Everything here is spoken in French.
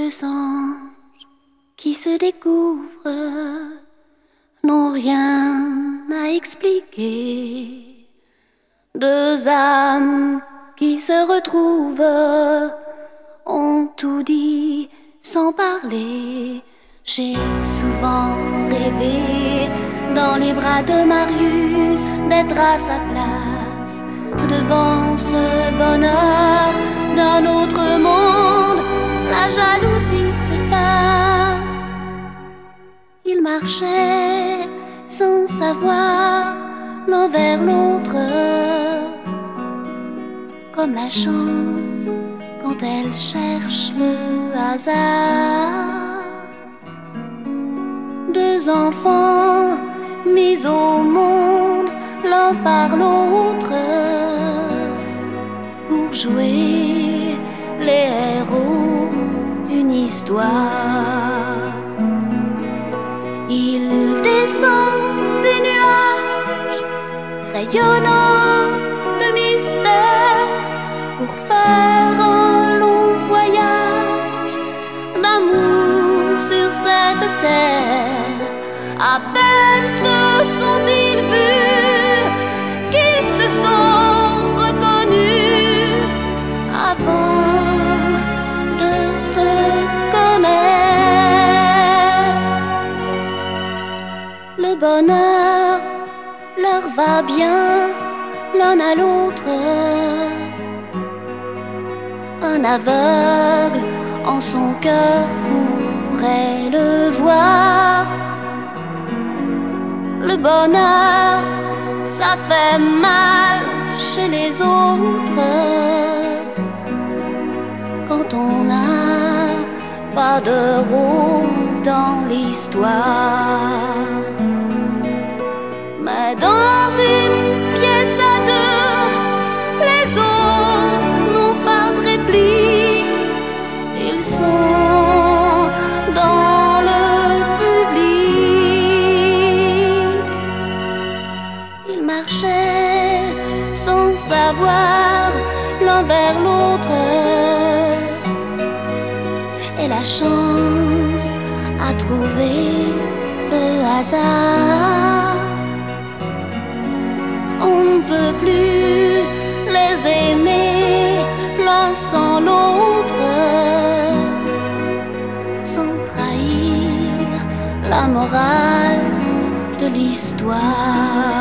Deux anges qui se découvrent n'ont rien à expliquer. Deux âmes qui se retrouvent ont tout dit sans parler. J'ai souvent rêvé dans les bras de Marius d'être à sa place, devant ce bonheur d'un autre monde. La jalousie s'efface. Ils marchaient sans savoir l'un vers l'autre, comme la chance quand elle cherche le hasard. Deux enfants mis au monde l'un par l'autre pour jouer les héros d'une histoire. Ils descendent des nuages rayonnants de mystère pour faire un long voyage d'amour sur cette terre. À peine se sont-ils vus qu'ils se sont reconnus avant de se connaître. Le bonheur leur va bien l'un à l'autre. Un aveugle en son cœur pourrait le voir. Le bonheur, ça fait mal chez les autres quand on n'a pas de rôle dans l'histoire. Mais dans une pièce à deux, les autres n'ont pas de réplique. Ils sont dans le public. Ils marchaient sans savoir l'un vers l'autre, et la chance a trouvé le hasard. On ne peut plus les aimer l'un sans l'autre, sans trahir la morale de l'histoire.